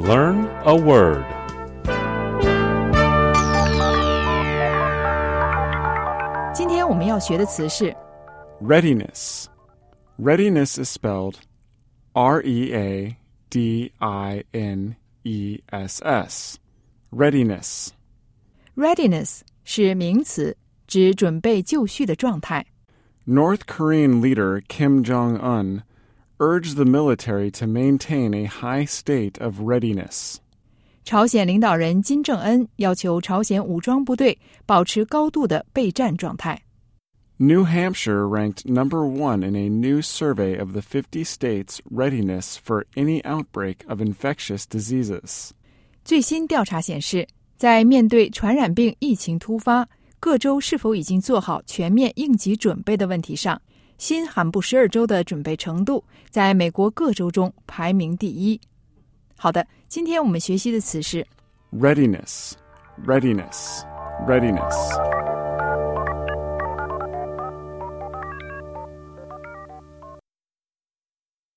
Learn a word. 今天我们要学的词是 Readiness. Readiness is spelled R-E-A-D-I-N-E-S-S. Readiness. Readiness 是名词，指准备就绪的状态。 North Korean leader Kim Jong-un urged the military to maintain a high state of readiness. 朝鲜领导人金正恩要求朝鲜武装部队保持高度的备战状态。 New Hampshire ranked number 1 in a new survey of the 50 states' readiness for any outbreak of infectious diseases. 最新调查显示，在面对传染病疫情突发，各州是否已经做好全面应急准备的问题上，新罕布什尔州的准备程度在美国各州中排名第一。好的，今天我们学习的词是 Readiness, readiness, readiness.